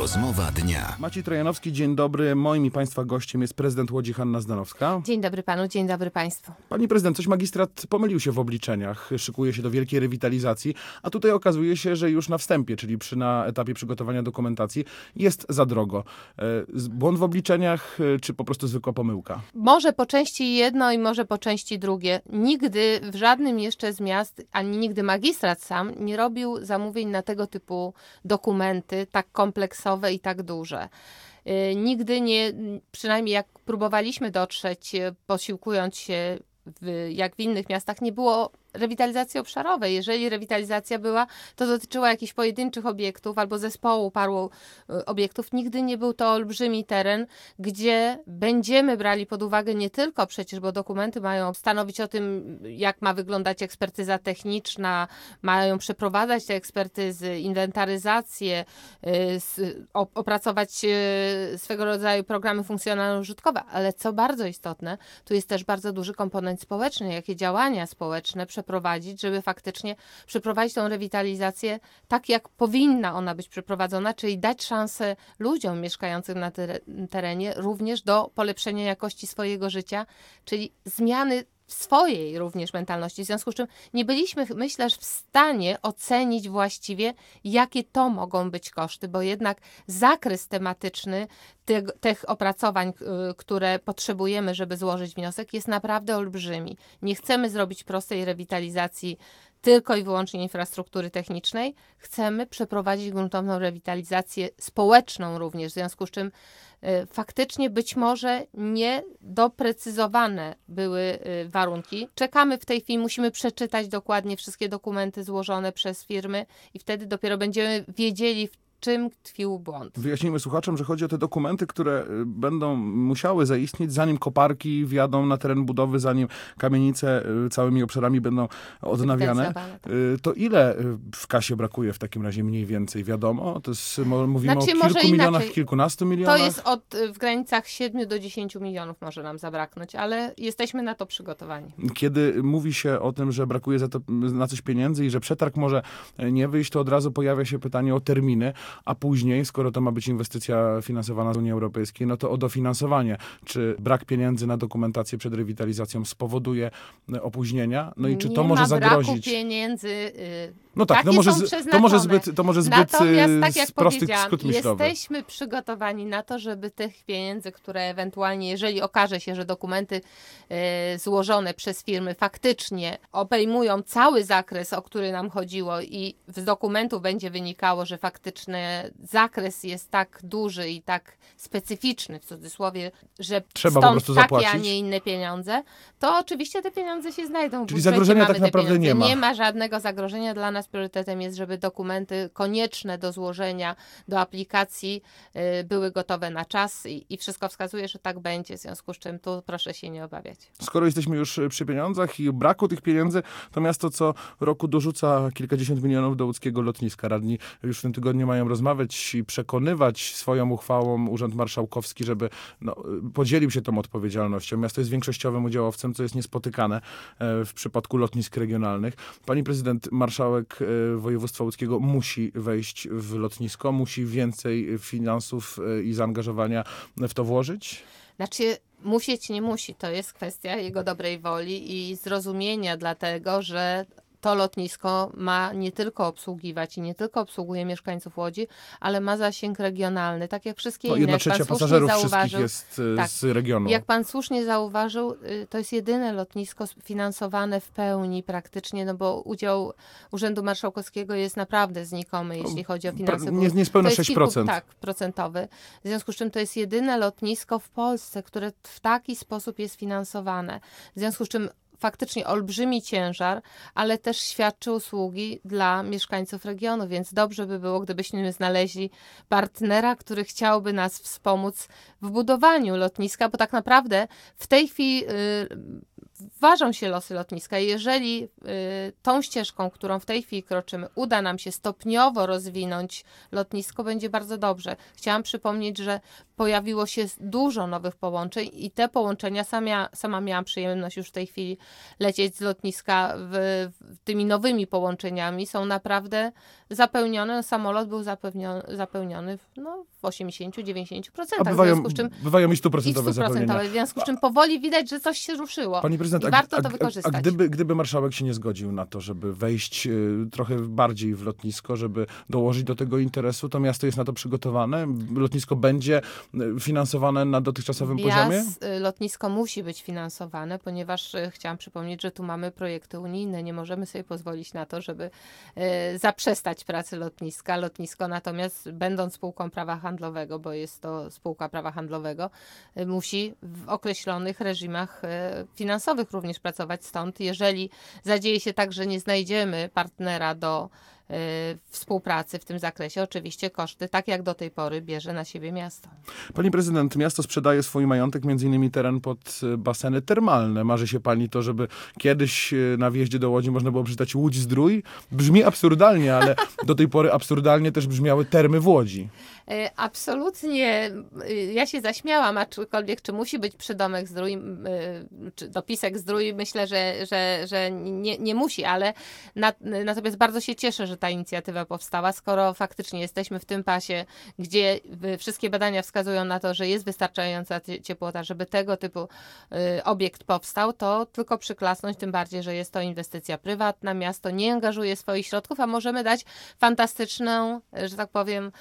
Rozmowa dnia. Maciej Trojanowski, dzień dobry. Moim i Państwa gościem jest prezydent Łodzi Hanna Zdanowska. Dzień dobry panu, dzień dobry państwu. Pani prezydent, coś magistrat pomylił się w obliczeniach, szykuje się do wielkiej rewitalizacji, a tutaj okazuje się, że już na wstępie, czyli na etapie przygotowania dokumentacji jest za drogo. Błąd w obliczeniach, czy po prostu zwykła pomyłka? Może po części jedno i może po części drugie. Nigdy w żadnym jeszcze z miast, ani nigdy magistrat sam nie robił zamówień na tego typu dokumenty, tak kompleksowe i tak duże. Nigdy nie, przynajmniej jak próbowaliśmy dotrzeć, posiłkując się jak w innych miastach, nie było rewitalizacji obszarowej. Jeżeli rewitalizacja była, to dotyczyła jakichś pojedynczych obiektów albo zespołu paru obiektów. Nigdy nie był to olbrzymi teren, gdzie będziemy brali pod uwagę nie tylko przecież, bo dokumenty mają stanowić o tym, jak ma wyglądać ekspertyza techniczna, mają przeprowadzać te ekspertyzy, inwentaryzację, opracować swego rodzaju programy funkcjonalno-użytkowe, ale co bardzo istotne, tu jest też bardzo duży komponent społeczny, jakie działania społeczne przeprowadzić, żeby faktycznie przeprowadzić tą rewitalizację tak, jak powinna ona być przeprowadzona, czyli dać szansę ludziom mieszkającym na terenie również do polepszenia jakości swojego życia, czyli zmiany swojej również mentalności. W związku z czym nie byliśmy, myślę, w stanie ocenić właściwie, jakie to mogą być koszty, bo jednak zakres tematyczny tych opracowań, które potrzebujemy, żeby złożyć wniosek, jest naprawdę olbrzymi. Nie chcemy zrobić prostej rewitalizacji tylko i wyłącznie infrastruktury technicznej. Chcemy przeprowadzić gruntowną rewitalizację społeczną również, w związku z czym faktycznie być może niedoprecyzowane były warunki. Czekamy w tej chwili, musimy przeczytać dokładnie wszystkie dokumenty złożone przez firmy i wtedy dopiero będziemy wiedzieli, w czym tkwił błąd. Wyjaśnijmy słuchaczom, że chodzi o te dokumenty, które będą musiały zaistnieć, zanim koparki wjadą na teren budowy, zanim kamienice całymi obszarami będą odnawiane. To ile w kasie brakuje w takim razie mniej więcej? Wiadomo? To jest, mówimy o kilku milionach, kilkunastu milionach? To jest w granicach 7 do 10 milionów może nam zabraknąć, ale jesteśmy na to przygotowani. Kiedy mówi się o tym, że brakuje na coś pieniędzy i że przetarg może nie wyjść, to od razu pojawia się pytanie o terminy. A później, skoro to ma być inwestycja finansowana z Unii Europejskiej, no to o dofinansowanie. Czy brak pieniędzy na dokumentację przed rewitalizacją spowoduje opóźnienia? No i czy to może zagrozić? Nie ma braku pieniędzy. No tak, to może zbyt Natomiast, tak jak prostych skrót myślowych. Jesteśmy przygotowani na to, żeby tych pieniędzy, które ewentualnie, jeżeli okaże się, że dokumenty złożone przez firmy faktycznie obejmują cały zakres, o który nam chodziło i z dokumentów będzie wynikało, że faktycznie zakres jest tak duży i tak specyficzny, w cudzysłowie, że trzeba po prostu takie, zapłacić, a nie inne pieniądze, to oczywiście te pieniądze się znajdą. Czyli zagrożenia tak naprawdę nie ma. Nie ma żadnego zagrożenia. Dla nas priorytetem jest, żeby dokumenty konieczne do złożenia do aplikacji były gotowe na czas i wszystko wskazuje, że tak będzie, w związku z czym tu proszę się nie obawiać. Skoro jesteśmy już przy pieniądzach i braku tych pieniędzy, to miasto co roku dorzuca kilkadziesiąt milionów do łódzkiego lotniska. Radni już w tym tygodniu mają rozmawiać i przekonywać swoją uchwałą Urząd Marszałkowski, żeby podzielił się tą odpowiedzialnością. Miasto jest większościowym udziałowcem, co jest niespotykane w przypadku lotnisk regionalnych. Pani prezydent, marszałek województwa łódzkiego musi wejść w lotnisko, musi więcej finansów i zaangażowania w to włożyć? Znaczy, musieć nie musi. To jest kwestia jego dobrej woli i zrozumienia, dlatego że to lotnisko ma nie tylko obsługiwać i nie tylko obsługuje mieszkańców Łodzi, ale ma zasięg regionalny, tak jak wszystkie inne. 1/3 pasażerów wszystkich jest z regionu. Jak pan słusznie zauważył, to jest jedyne lotnisko finansowane w pełni praktycznie, no bo udział Urzędu Marszałkowskiego jest naprawdę znikomy, jeśli chodzi o finansowanie. Niespełna 6%. Tak, procentowy. W związku z czym to jest jedyne lotnisko w Polsce, które w taki sposób jest finansowane. W związku z czym faktycznie olbrzymi ciężar, ale też świadczy usługi dla mieszkańców regionu, więc dobrze by było, gdybyśmy znaleźli partnera, który chciałby nas wspomóc w budowaniu lotniska, bo tak naprawdę w tej chwili ważą się losy lotniska. Jeżeli tą ścieżką, którą w tej chwili kroczymy, uda nam się stopniowo rozwinąć lotnisko, będzie bardzo dobrze. Chciałam przypomnieć, że pojawiło się dużo nowych połączeń i te połączenia, sama miałam przyjemność już w tej chwili lecieć z lotniska tymi nowymi połączeniami, są naprawdę zapełnione. Samolot był zapełniony w 80-90%. Bywają i 100% zapełnienia. W związku z czym powoli widać, że coś się ruszyło. Pani prezydent, i warto to wykorzystać. A gdyby marszałek się nie zgodził na to, żeby wejść trochę bardziej w lotnisko, żeby dołożyć do tego interesu, to miasto jest na to przygotowane? Lotnisko będzie finansowane na dotychczasowym poziomie? Lotnisko musi być finansowane, ponieważ chciałam przypomnieć, że tu mamy projekty unijne. Nie możemy sobie pozwolić na to, żeby zaprzestać pracy lotniska. Lotnisko natomiast, będąc spółką prawa handlowego, bo jest to spółka prawa handlowego, musi w określonych reżimach finansowych również pracować. Stąd, jeżeli zadzieje się tak, że nie znajdziemy partnera do współpracy w tym zakresie, oczywiście koszty, tak jak do tej pory, bierze na siebie miasto. Pani prezydent, miasto sprzedaje swój majątek, między innymi teren pod baseny termalne. Marzy się pani to, żeby kiedyś na wjeździe do Łodzi można było przeczytać Łódź-Zdrój? Brzmi absurdalnie, ale do tej pory absurdalnie też brzmiały termy w Łodzi. Absolutnie. Ja się zaśmiałam, aczkolwiek czy musi być przydomek Zdrój, czy dopisek Zdrój, myślę, że nie musi, ale natomiast bardzo się cieszę, że ta inicjatywa powstała, skoro faktycznie jesteśmy w tym pasie, gdzie wszystkie badania wskazują na to, że jest wystarczająca ciepłota, żeby tego typu obiekt powstał, to tylko przyklasnąć, tym bardziej, że jest to inwestycja prywatna, miasto nie angażuje swoich środków, a możemy dać fantastyczną, że tak powiem,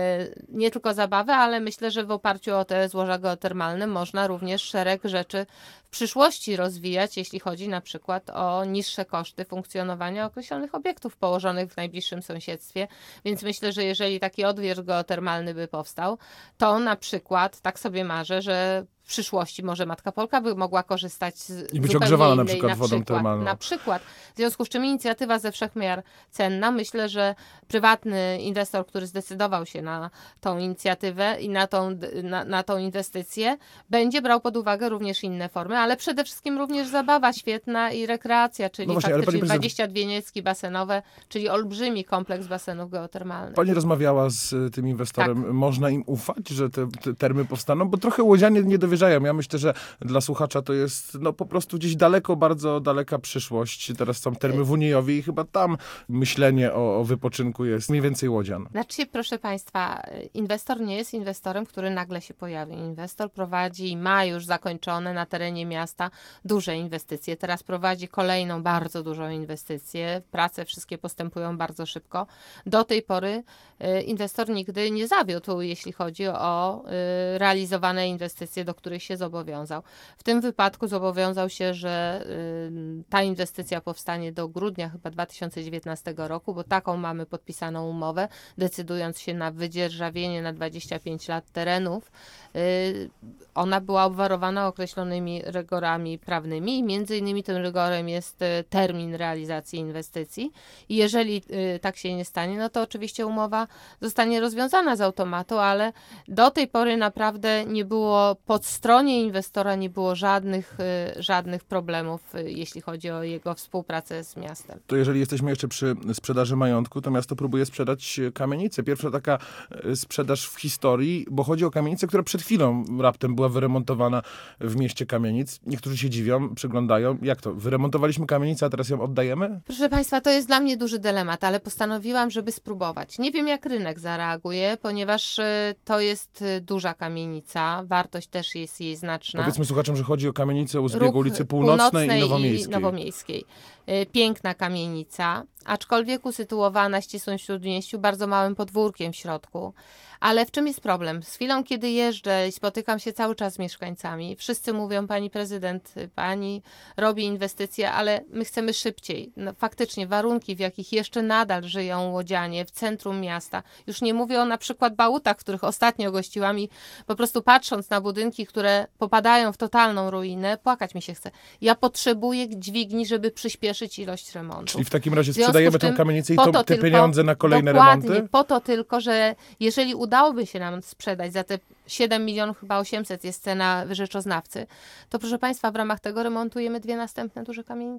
nie tylko zabawę, ale myślę, że w oparciu o te złoża geotermalne można również szereg rzeczy w przyszłości rozwijać, jeśli chodzi na przykład o niższe koszty funkcjonowania określonych obiektów położonych w najbliższym sąsiedztwie. Więc myślę, że jeżeli taki odwierz geotermalny by powstał, to na przykład, tak sobie marzę, że w przyszłości może Matka Polka by mogła korzystać z i być ogrzewana na przykład wodą termalną. termalną. Na przykład. W związku z czym inicjatywa ze wszech miar cenna. Myślę, że prywatny inwestor, który zdecydował się na tą inicjatywę i na tą inwestycję, będzie brał pod uwagę również inne formy, ale przede wszystkim również zabawa świetna i rekreacja, czyli faktycznie 22 niecki basenowe, czyli olbrzymi kompleks basenów geotermalnych. Pani rozmawiała z tym inwestorem. Tak. Można im ufać, że te termy powstaną? Bo trochę łodzianie nie dowierzają. Ja myślę, że dla słuchacza to jest po prostu gdzieś daleko, bardzo daleka przyszłość. Teraz są termy w Uniejowie i chyba tam myślenie o wypoczynku jest mniej więcej łodzian. Znaczy, proszę Państwa, inwestor nie jest inwestorem, który nagle się pojawi. Inwestor prowadzi i ma już zakończone na terenie miasta duże inwestycje. Teraz prowadzi kolejną bardzo dużą inwestycję. Prace wszystkie postępują bardzo szybko. Do tej pory inwestor nigdy nie zawiódł, jeśli chodzi o realizowane inwestycje, do których się zobowiązał. W tym wypadku zobowiązał się, że ta inwestycja powstanie do grudnia chyba 2019 roku, bo taką mamy podpisaną umowę, decydując się na wydzierżawienie na 25 lat terenów. Ona była obwarowana określonymi rygorami prawnymi i między innymi tym rygorem jest termin realizacji inwestycji. I jeżeli tak się nie stanie, no to oczywiście umowa zostanie rozwiązana z automatu, ale do tej pory naprawdę nie było pod stronie inwestora nie było żadnych problemów, jeśli chodzi o jego współpracę z miastem. To jeżeli jesteśmy jeszcze przy sprzedaży majątku, to miasto próbuje sprzedać kamienicę. Pierwsza taka sprzedaż w historii, bo chodzi o kamienicę, która przed chwilą raptem była wyremontowana w mieście Kamienic. Niektórzy się dziwią, przyglądają. Jak to? Wyremontowaliśmy kamienicę, a teraz ją oddajemy? Proszę Państwa, to jest dla mnie duży dylemat, ale postanowiłam, żeby spróbować. Nie wiem, jak rynek zareaguje, ponieważ to jest duża kamienica. Wartość też jest jej znaczna. Powiedzmy słuchaczom, że chodzi o kamienicę u zbiegu ulicy Północnej i Nowomiejskiej. Piękna kamienica, aczkolwiek usytuowana na ścisłym śródmieściu, bardzo małym podwórkiem w środku. Ale w czym jest problem? Z chwilą, kiedy jeżdżę i spotykam się cały czas z mieszkańcami, wszyscy mówią, pani prezydent, pani robi inwestycje, ale my chcemy szybciej. No, faktycznie warunki, w jakich jeszcze nadal żyją łodzianie w centrum miasta, już nie mówię o na przykład Bałutach, których ostatnio gościłam i po prostu patrząc na budynki, które popadają w totalną ruinę, płakać mi się chce. Ja potrzebuję dźwigni, żeby przyspieszyć ilość remontu. Czyli w takim razie sprzedajemy tę kamienicę i te pieniądze na kolejne remonty? Dokładnie, po to tylko, że jeżeli udałoby się nam sprzedać za te 7 milionów, chyba 800 jest cena rzeczoznawcy, to proszę Państwa, w ramach tego remontujemy 2 następne duże kamienice.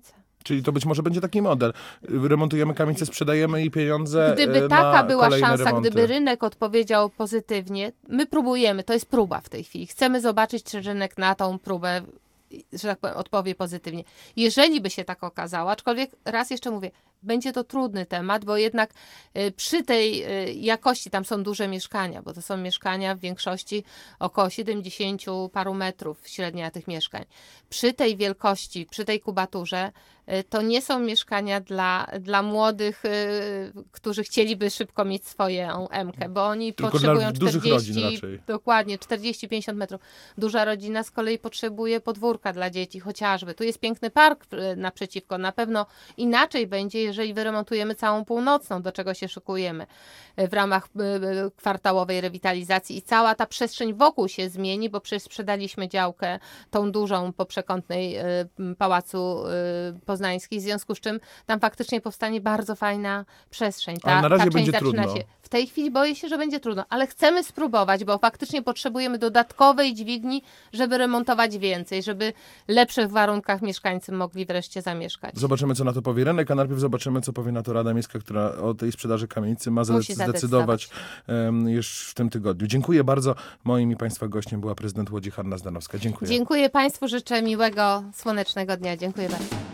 Czyli to być może będzie taki model. Remontujemy kamienicę, sprzedajemy i pieniądze Gdyby na taka była kolejne szansa, remonty. gdyby rynek odpowiedział pozytywnie, my próbujemy, to jest próba w tej chwili. Chcemy zobaczyć, czy rynek na tą próbę, że tak powiem, odpowie pozytywnie. Jeżeli by się tak okazało, aczkolwiek raz jeszcze mówię, będzie to trudny temat, bo jednak przy tej jakości, tam są duże mieszkania, bo to są mieszkania w większości około 70 paru metrów średnia tych mieszkań. Przy tej wielkości, przy tej kubaturze, to nie są mieszkania dla młodych, którzy chcieliby szybko mieć swoją M-kę, bo oni Tylko potrzebują dla dużych 40, rodzin raczej. dokładnie, 40-50 metrów. Duża rodzina z kolei potrzebuje podwórka dla dzieci chociażby. Tu jest piękny park naprzeciwko. Na pewno inaczej będzie, jeżeli wyremontujemy całą północną, do czego się szykujemy w ramach kwartałowej rewitalizacji i cała ta przestrzeń wokół się zmieni, bo przecież sprzedaliśmy działkę tą dużą po przekątnej Pałacu Poznańskiej, w związku z czym tam faktycznie powstanie bardzo fajna przestrzeń. Ale na razie część będzie zaczyna trudno. się. W tej chwili boję się, że będzie trudno, ale chcemy spróbować, bo faktycznie potrzebujemy dodatkowej dźwigni, żeby remontować więcej, żeby lepszych warunkach mieszkańcy mogli wreszcie zamieszkać. Zobaczymy, co na to powie rynek, a najpierw zobaczymy, co powie na to Rada Miejska, która o tej sprzedaży kamienicy ma Musi zdecydować już w tym tygodniu. Dziękuję bardzo. Moim i Państwa gościem była prezydent Łodzi Hanna Zdanowska. Dziękuję. Dziękuję Państwu, życzę miłego, słonecznego dnia. Dziękuję bardzo.